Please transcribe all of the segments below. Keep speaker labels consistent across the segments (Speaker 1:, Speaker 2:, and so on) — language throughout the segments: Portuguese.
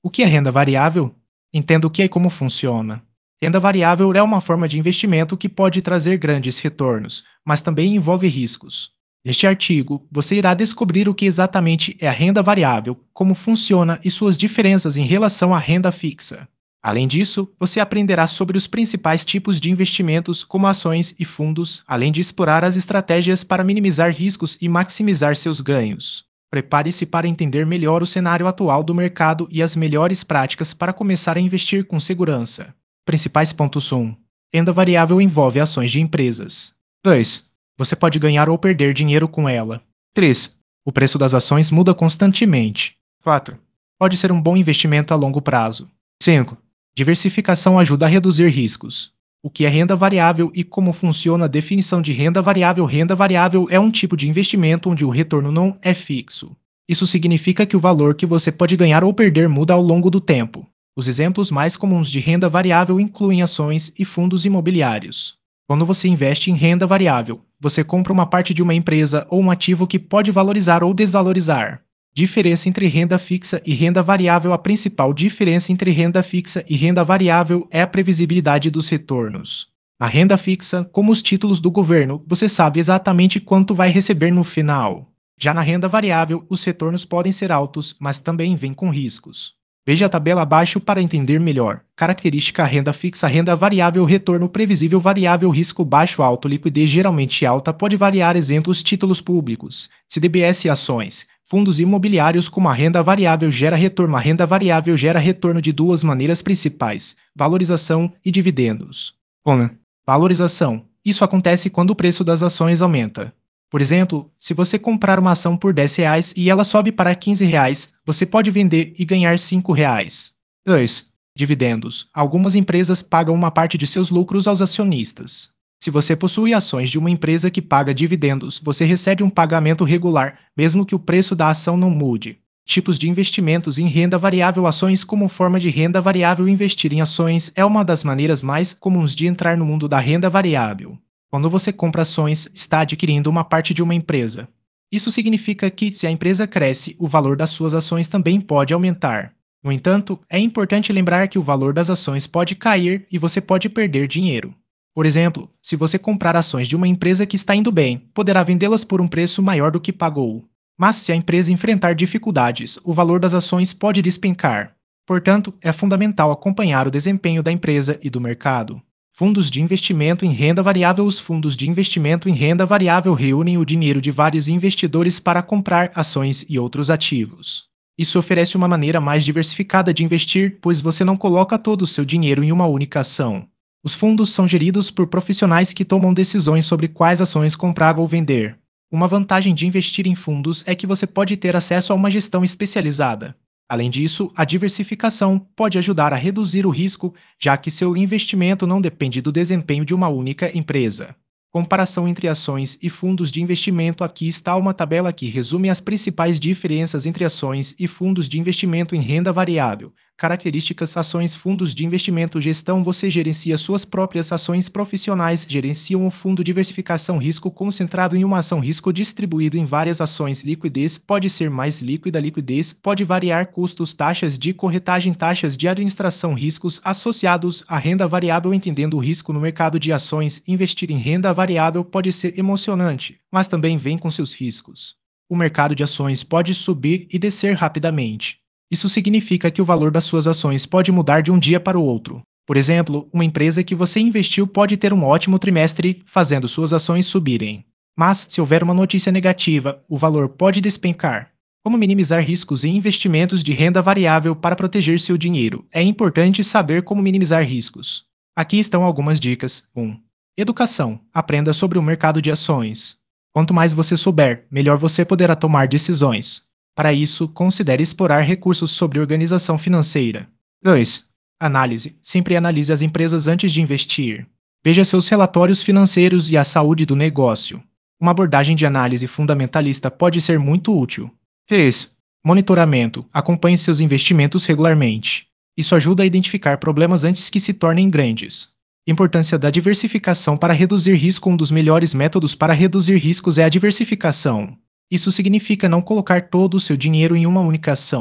Speaker 1: O que é renda variável? Entenda o que é e como funciona. Renda variável é uma forma de investimento que pode trazer grandes retornos, mas também envolve riscos. Neste artigo, você irá descobrir o que exatamente é a renda variável, como funciona e suas diferenças em relação à renda fixa. Além disso, você aprenderá sobre os principais tipos de investimentos, como ações e fundos, além de explorar as estratégias para minimizar riscos e maximizar seus ganhos. Prepare-se para entender melhor o cenário atual do mercado e as melhores práticas para começar a investir com segurança. Principais pontos 1. Renda variável envolve ações de empresas. 2. Você pode ganhar ou perder dinheiro com ela. 3. O preço das ações muda constantemente. 4. Pode ser um bom investimento a longo prazo. 5. Diversificação ajuda a reduzir riscos. O que é renda variável e como funciona a definição de renda variável? Renda variável é um tipo de investimento onde o retorno não é fixo. Isso significa que o valor que você pode ganhar ou perder muda ao longo do tempo. Os exemplos mais comuns de renda variável incluem ações e fundos imobiliários. Quando você investe em renda variável, você compra uma parte de uma empresa ou um ativo que pode valorizar ou desvalorizar. Diferença entre renda fixa e renda variável. A principal diferença entre renda fixa e renda variável é a previsibilidade dos retornos. Na renda fixa, como os títulos do governo, você sabe exatamente quanto vai receber no final. Já na renda variável, os retornos podem ser altos, mas também vêm com riscos. Veja a tabela abaixo para entender melhor. Característica: renda fixa, renda variável, retorno previsível, variável, risco baixo, alto, liquidez geralmente alta, pode variar. Exemplos: títulos públicos, CDBs e ações. Fundos imobiliários. Como a renda variável gera retorno? A renda variável gera retorno de duas maneiras principais: valorização e dividendos. 1. Valorização. Isso acontece quando o preço das ações aumenta. Por exemplo, se você comprar uma ação por R$ 10 e ela sobe para R$ 15, você pode vender e ganhar R$ 5. 2. Dividendos. Algumas empresas pagam uma parte de seus lucros aos acionistas. Se você possui ações de uma empresa que paga dividendos, você recebe um pagamento regular, mesmo que o preço da ação não mude. Tipos de investimentos em renda variável. Ações. Como forma de renda variável, investir em ações é uma das maneiras mais comuns de entrar no mundo da renda variável. Quando você compra ações, está adquirindo uma parte de uma empresa. Isso significa que, se a empresa cresce, o valor das suas ações também pode aumentar. No entanto, é importante lembrar que o valor das ações pode cair e você pode perder dinheiro. Por exemplo, se você comprar ações de uma empresa que está indo bem, poderá vendê-las por um preço maior do que pagou. Mas se a empresa enfrentar dificuldades, o valor das ações pode despencar. Portanto, é fundamental acompanhar o desempenho da empresa e do mercado. Fundos de investimento em renda variável. Os fundos de investimento em renda variável reúnem o dinheiro de vários investidores para comprar ações e outros ativos. Isso oferece uma maneira mais diversificada de investir, pois você não coloca todo o seu dinheiro em uma única ação. Os fundos são geridos por profissionais que tomam decisões sobre quais ações comprar ou vender. Uma vantagem de investir em fundos é que você pode ter acesso a uma gestão especializada. Além disso, a diversificação pode ajudar a reduzir o risco, já que seu investimento não depende do desempenho de uma única empresa. Comparação entre ações e fundos de investimento. Aqui está uma tabela que resume as principais diferenças entre ações e fundos de investimento em renda variável. Características: ações, fundos de investimento, gestão. Você gerencia suas próprias ações. Profissionais gerenciam um fundo. Diversificação: risco concentrado em uma ação, risco distribuído em várias ações. Liquidez: pode ser mais líquida. Liquidez pode variar. Custos: taxas de corretagem, taxas de administração. Riscos associados à renda variável. Entendendo o risco no mercado de ações, investir em renda variável pode ser emocionante, mas também vem com seus riscos. O mercado de ações pode subir e descer rapidamente. Isso significa que o valor das suas ações pode mudar de um dia para o outro. Por exemplo, uma empresa que você investiu pode ter um ótimo trimestre, fazendo suas ações subirem. Mas, se houver uma notícia negativa, o valor pode despencar. Como minimizar riscos em investimentos de renda variável para proteger seu dinheiro? É importante saber como minimizar riscos. Aqui estão algumas dicas. 1. Educação. Aprenda sobre o mercado de ações. Quanto mais você souber, melhor você poderá tomar decisões. Para isso, considere explorar recursos sobre organização financeira. 2. Análise. Sempre analise as empresas antes de investir. Veja seus relatórios financeiros e a saúde do negócio. Uma abordagem de análise fundamentalista pode ser muito útil. 3. Monitoramento. Acompanhe seus investimentos regularmente. Isso ajuda a identificar problemas antes que se tornem grandes. Importância da diversificação para reduzir risco. Um dos melhores métodos para reduzir riscos é a diversificação. Isso significa não colocar todo o seu dinheiro em uma única ação.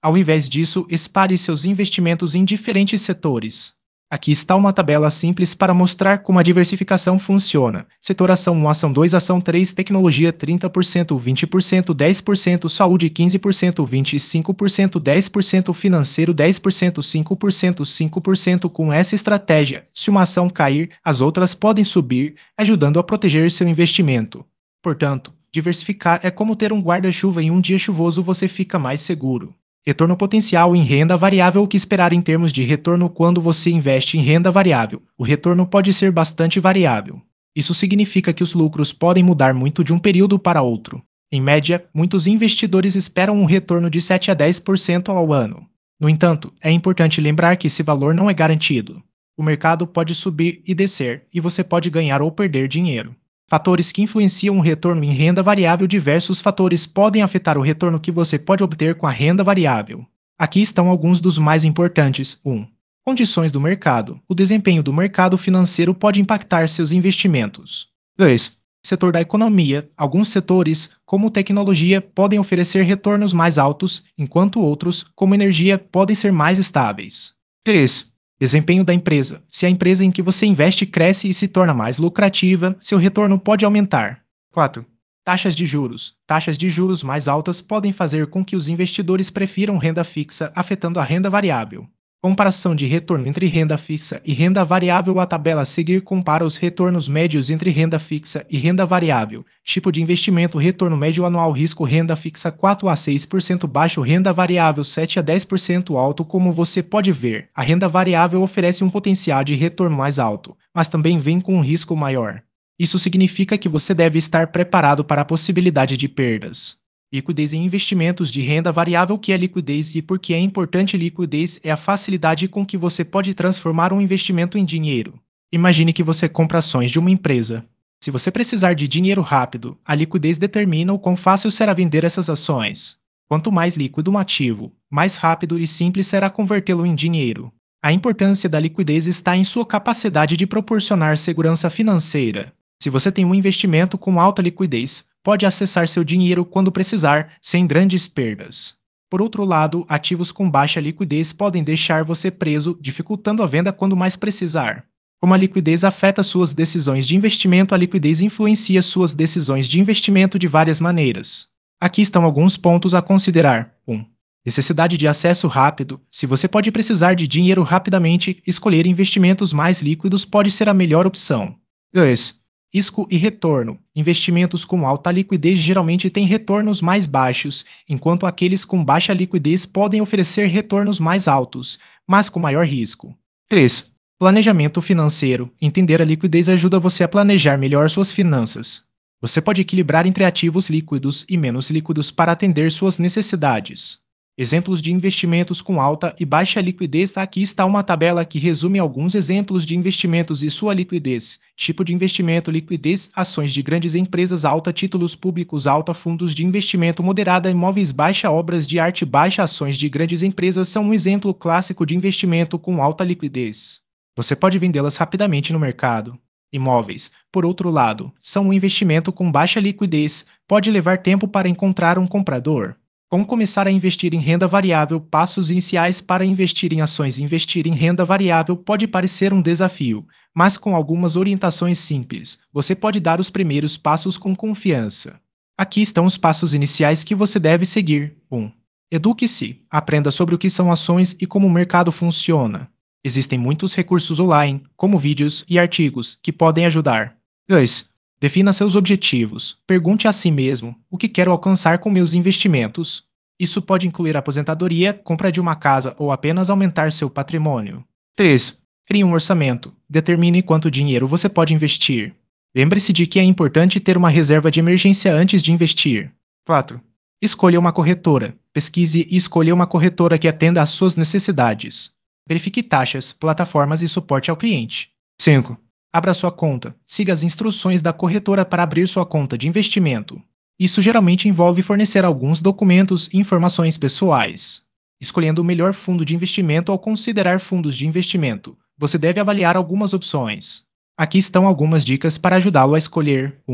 Speaker 1: Ao invés disso, espalhe seus investimentos em diferentes setores. Aqui está uma tabela simples para mostrar como a diversificação funciona. Setor ação 1, ação 2, ação 3, tecnologia 30%, 20%, 10%, saúde 15%, 25%, 10%, financeiro 10%, 5%, 5%. Com essa estratégia, se uma ação cair, as outras podem subir, ajudando a proteger seu investimento. Portanto, diversificar é como ter um guarda-chuva em um dia chuvoso, você fica mais seguro. Retorno potencial em renda variável. O que esperar em termos de retorno quando você investe em renda variável? O retorno pode ser bastante variável. Isso significa que os lucros podem mudar muito de um período para outro. Em média, muitos investidores esperam um retorno de 7 a 10% ao ano. No entanto, é importante lembrar que esse valor não é garantido. O mercado pode subir e descer, e você pode ganhar ou perder dinheiro. Fatores que influenciam o retorno em renda variável. Diversos fatores podem afetar o retorno que você pode obter com a renda variável. Aqui estão alguns dos mais importantes. 1. Condições do mercado. O desempenho do mercado financeiro pode impactar seus investimentos. 2. Setor da economia. Alguns setores, como tecnologia, podem oferecer retornos mais altos, enquanto outros, como energia, podem ser mais estáveis. 3. Desempenho da empresa. Se a empresa em que você investe cresce e se torna mais lucrativa, seu retorno pode aumentar. 4. Taxas de juros. Taxas de juros mais altas podem fazer com que os investidores prefiram renda fixa, afetando a renda variável. Comparação de retorno entre renda fixa e renda variável. A tabela a seguir compara os retornos médios entre renda fixa e renda variável. Tipo de investimento: retorno médio anual, risco renda fixa 4 a 6% baixo, renda variável 7 a 10% alto. Como você pode ver, a renda variável oferece um potencial de retorno mais alto, mas também vem com um risco maior. Isso significa que você deve estar preparado para a possibilidade de perdas. Liquidez em investimentos de renda variável. O que é liquidez e por que é importante? Liquidez é a facilidade com que você pode transformar um investimento em dinheiro. Imagine que você compra ações de uma empresa. Se você precisar de dinheiro rápido, a liquidez determina o quão fácil será vender essas ações. Quanto mais líquido um ativo, mais rápido e simples será convertê-lo em dinheiro. A importância da liquidez está em sua capacidade de proporcionar segurança financeira. Se você tem um investimento com alta liquidez, pode acessar seu dinheiro quando precisar, sem grandes perdas. Por outro lado, ativos com baixa liquidez podem deixar você preso, dificultando a venda quando mais precisar. Como a liquidez afeta suas decisões de investimento? A liquidez influencia suas decisões de investimento de várias maneiras. Aqui estão alguns pontos a considerar. 1. Necessidade de acesso rápido. Se você pode precisar de dinheiro rapidamente, escolher investimentos mais líquidos pode ser a melhor opção. 2. Risco e retorno. Investimentos com alta liquidez geralmente têm retornos mais baixos, enquanto aqueles com baixa liquidez podem oferecer retornos mais altos, mas com maior risco. 3. Planejamento financeiro. Entender a liquidez ajuda você a planejar melhor suas finanças. Você pode equilibrar entre ativos líquidos e menos líquidos para atender suas necessidades. Exemplos de investimentos com alta e baixa liquidez. Aqui está uma tabela que resume alguns exemplos de investimentos e sua liquidez. Tipo de investimento: liquidez, ações de grandes empresas alta, títulos públicos alta, fundos de investimento moderada, imóveis baixa, obras de arte baixa. Ações de grandes empresas são um exemplo clássico de investimento com alta liquidez. Você pode vendê-las rapidamente no mercado. Imóveis, por outro lado, são um investimento com baixa liquidez, pode levar tempo para encontrar um comprador. Como começar a investir em renda variável? Passos iniciais para investir em ações. Investir em renda variável pode parecer um desafio, mas com algumas orientações simples, você pode dar os primeiros passos com confiança. Aqui estão os passos iniciais que você deve seguir. 1. Eduque-se. Aprenda sobre o que são ações e como o mercado funciona. Existem muitos recursos online, como vídeos e artigos, que podem ajudar. 2. Defina seus objetivos. Pergunte a si mesmo: o que quero alcançar com meus investimentos? Isso pode incluir aposentadoria, compra de uma casa ou apenas aumentar seu patrimônio. 3. Crie um orçamento. Determine quanto dinheiro você pode investir. Lembre-se de que é importante ter uma reserva de emergência antes de investir. 4. Escolha uma corretora. Pesquise e escolha uma corretora que atenda às suas necessidades. Verifique taxas, plataformas e suporte ao cliente. 5. Abra sua conta. Siga as instruções da corretora para abrir sua conta de investimento. Isso geralmente envolve fornecer alguns documentos e informações pessoais. Escolhendo o melhor fundo de investimento. Ao considerar fundos de investimento, você deve avaliar algumas opções. Aqui estão algumas dicas para ajudá-lo a escolher. 1.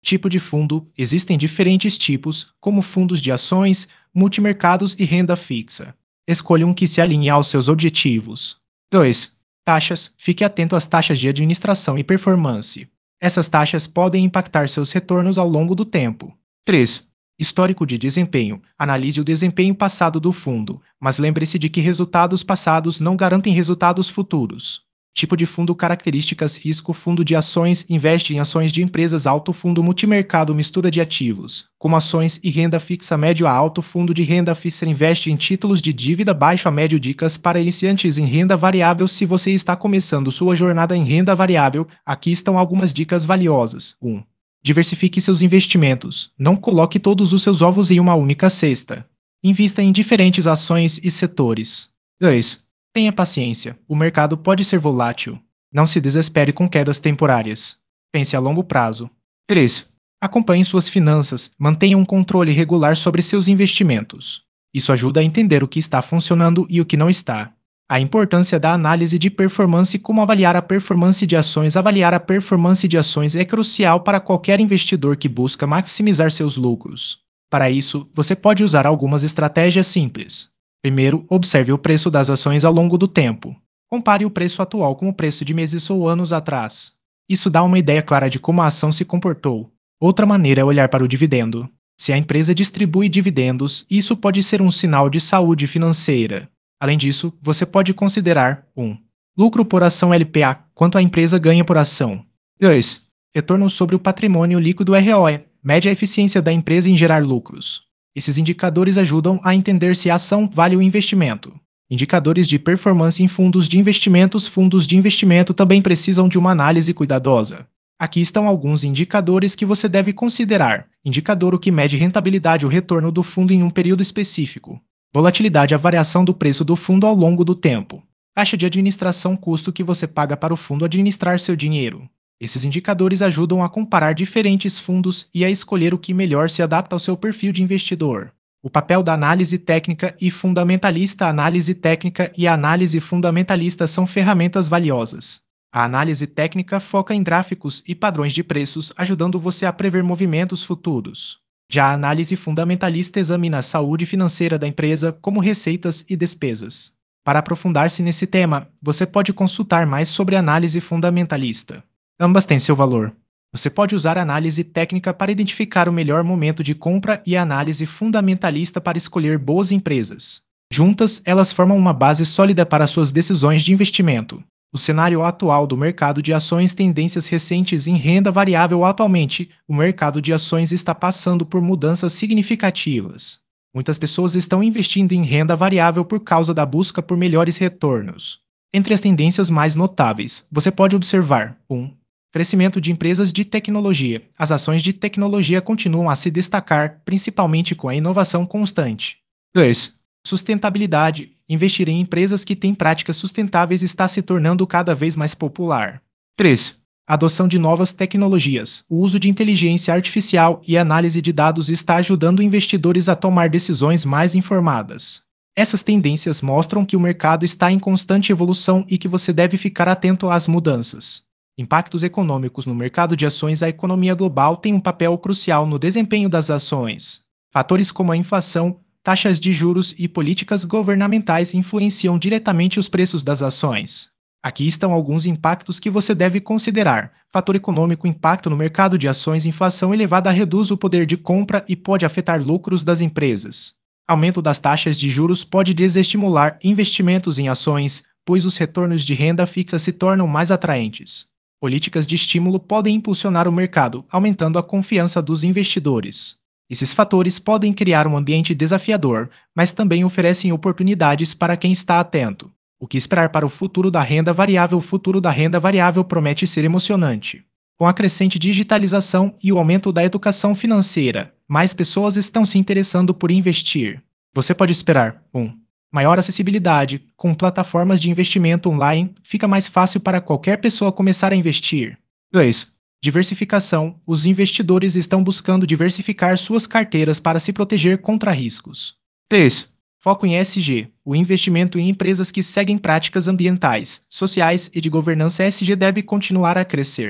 Speaker 1: Tipo de fundo: existem diferentes tipos, como fundos de ações, multimercados e renda fixa. Escolha um que se alinhe aos seus objetivos. 2. Taxas: fique atento às taxas de administração e performance. Essas taxas podem impactar seus retornos ao longo do tempo. 3. Histórico de desempenho: analise o desempenho passado do fundo, mas lembre-se de que resultados passados não garantem resultados futuros. Tipo de fundo: características: risco, fundo de ações, investe em ações de empresas, alto, fundo multimercado, mistura de ativos, como ações e renda fixa, médio a alto, fundo de renda fixa, investe em títulos de dívida, baixo a médio. Dicas para iniciantes em renda variável: se você está começando sua jornada em renda variável, aqui estão algumas dicas valiosas. 1. Diversifique seus investimentos. Não coloque todos os seus ovos em uma única cesta. Invista em diferentes ações e setores. 2. Tenha paciência, o mercado pode ser volátil. Não se desespere com quedas temporárias. Pense a longo prazo. 3. Acompanhe suas finanças, mantenha um controle regular sobre seus investimentos. Isso ajuda a entender o que está funcionando e o que não está. A importância da análise de performance: como avaliar a performance de ações. Avaliar a performance de ações é crucial para qualquer investidor que busca maximizar seus lucros. Para isso, você pode usar algumas estratégias simples. Primeiro, observe o preço das ações ao longo do tempo. Compare o preço atual com o preço de meses ou anos atrás. Isso dá uma ideia clara de como a ação se comportou. Outra maneira é olhar para o dividendo. Se a empresa distribui dividendos, isso pode ser um sinal de saúde financeira. Além disso, você pode considerar 1. Lucro por ação LPA, quanto a empresa ganha por ação. 2. Retorno sobre o patrimônio líquido ROE, mede a eficiência da empresa em gerar lucros. Esses indicadores ajudam a entender se a ação vale o investimento. Indicadores de performance em fundos de investimentos. Fundos de investimento também precisam de uma análise cuidadosa. Aqui estão alguns indicadores que você deve considerar. Indicador: o que mede rentabilidade ou retorno do fundo em um período específico. Volatilidade: a variação do preço do fundo ao longo do tempo. Taxa de administração: custo que você paga para o fundo administrar seu dinheiro. Esses indicadores ajudam a comparar diferentes fundos e a escolher o que melhor se adapta ao seu perfil de investidor. O papel da análise técnica e fundamentalista: a análise técnica e a análise fundamentalista são ferramentas valiosas. A análise técnica foca em gráficos e padrões de preços, ajudando você a prever movimentos futuros. Já a análise fundamentalista examina a saúde financeira da empresa, como receitas e despesas. Para aprofundar-se nesse tema, você pode consultar mais sobre a análise fundamentalista. Ambas têm seu valor. Você pode usar a análise técnica para identificar o melhor momento de compra e a análise fundamentalista para escolher boas empresas. Juntas, elas formam uma base sólida para suas decisões de investimento. O cenário atual do mercado de ações: tendências recentes em renda variável. Atualmente, o mercado de ações está passando por mudanças significativas. Muitas pessoas estão investindo em renda variável por causa da busca por melhores retornos. Entre as tendências mais notáveis, você pode observar 1. Crescimento de empresas de tecnologia. As ações de tecnologia continuam a se destacar, principalmente com a inovação constante. 2. Sustentabilidade. Investir em empresas que têm práticas sustentáveis está se tornando cada vez mais popular. 3. Adoção de novas tecnologias. O uso de inteligência artificial e análise de dados está ajudando investidores a tomar decisões mais informadas. Essas tendências mostram que o mercado está em constante evolução e que você deve ficar atento às mudanças. Impactos econômicos no mercado de ações: a economia global tem um papel crucial no desempenho das ações. Fatores como a inflação, taxas de juros e políticas governamentais influenciam diretamente os preços das ações. Aqui estão alguns impactos que você deve considerar. Fator econômico: impacto no mercado de ações. Inflação elevada reduz o poder de compra e pode afetar lucros das empresas. Aumento das taxas de juros pode desestimular investimentos em ações, pois os retornos de renda fixa se tornam mais atraentes. Políticas de estímulo podem impulsionar o mercado, aumentando a confiança dos investidores. Esses fatores podem criar um ambiente desafiador, mas também oferecem oportunidades para quem está atento. O que esperar para o futuro da renda variável? O futuro da renda variável promete ser emocionante. Com a crescente digitalização e o aumento da educação financeira, mais pessoas estão se interessando por investir. Você pode esperar 1. Maior acessibilidade. Com plataformas de investimento online, fica mais fácil para qualquer pessoa começar a investir. 2. Diversificação. Os investidores estão buscando diversificar suas carteiras para se proteger contra riscos. 3. Foco em ESG. O investimento em empresas que seguem práticas ambientais, sociais e de governança ESG deve continuar a crescer.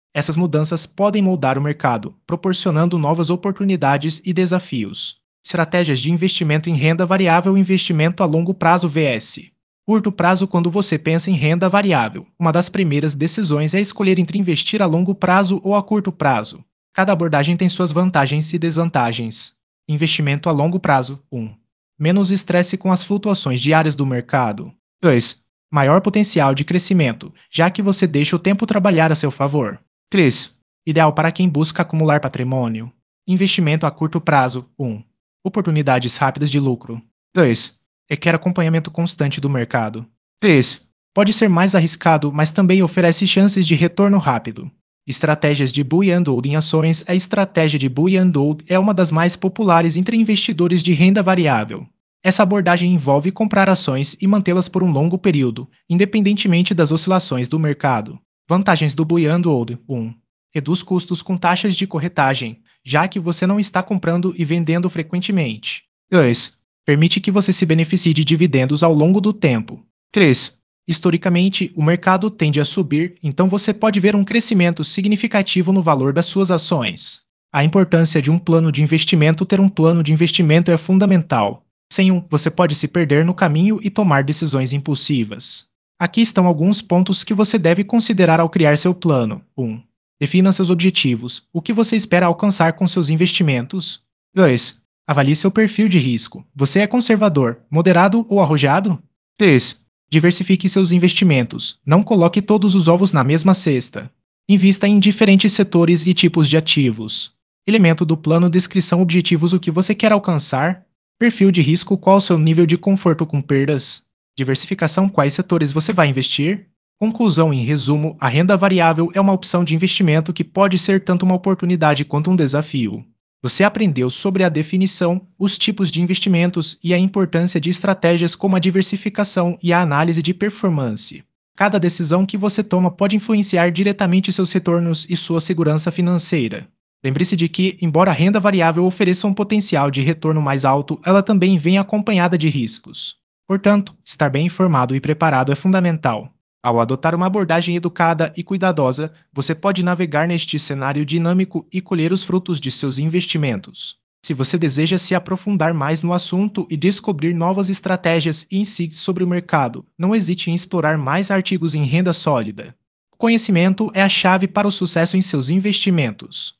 Speaker 1: Essas mudanças podem moldar o mercado, proporcionando novas oportunidades e desafios. Estratégias de investimento em renda variável e investimento a longo prazo vs. Curto prazo. Quando você pensa em renda variável, uma das primeiras decisões é escolher entre investir a longo prazo ou a curto prazo. Cada abordagem tem suas vantagens e desvantagens. Investimento a longo prazo. 1. Menos estresse com as flutuações diárias do mercado. 2. Maior potencial de crescimento, já que você deixa o tempo trabalhar a seu favor. 3. Ideal para quem busca acumular patrimônio. Investimento a curto prazo. 1. Oportunidades rápidas de lucro. 2. Requer acompanhamento constante do mercado. 3. Pode ser mais arriscado, mas também oferece chances de retorno rápido. Estratégias de buy and hold em ações. A estratégia de buy and hold é uma das mais populares entre investidores de renda variável. Essa abordagem envolve comprar ações e mantê-las por um longo período, independentemente das oscilações do mercado. Vantagens do buy and hold. 1. Reduz custos com taxas de corretagem, já que você não está comprando e vendendo frequentemente. 2. Permite que você se beneficie de dividendos ao longo do tempo. 3. Historicamente, o mercado tende a subir, então você pode ver um crescimento significativo no valor das suas ações. A importância de um plano de investimento. Ter um plano de investimento é fundamental. Sem um, você pode se perder no caminho e tomar decisões impulsivas. Aqui estão alguns pontos que você deve considerar ao criar seu plano. 1. Defina seus objetivos. O que você espera alcançar com seus investimentos? 2. Avalie seu perfil de risco. Você é conservador, moderado ou arrojado? 3. Diversifique seus investimentos. Não coloque todos os ovos na mesma cesta. Invista em diferentes setores e tipos de ativos. Elemento do plano. Descrição. Objetivos. O que você quer alcançar? Perfil de risco. Qual o seu nível de conforto com perdas? Diversificação. Quais setores você vai investir? Conclusão. Em resumo, a renda variável é uma opção de investimento que pode ser tanto uma oportunidade quanto um desafio. Você aprendeu sobre a definição, os tipos de investimentos e a importância de estratégias como a diversificação e a análise de performance. Cada decisão que você toma pode influenciar diretamente seus retornos e sua segurança financeira. Lembre-se de que, embora a renda variável ofereça um potencial de retorno mais alto, ela também vem acompanhada de riscos. Portanto, estar bem informado e preparado é fundamental. Ao adotar uma abordagem educada e cuidadosa, você pode navegar neste cenário dinâmico e colher os frutos de seus investimentos. Se você deseja se aprofundar mais no assunto e descobrir novas estratégias e insights sobre o mercado, não hesite em explorar mais artigos em renda sólida. O conhecimento é a chave para o sucesso em seus investimentos.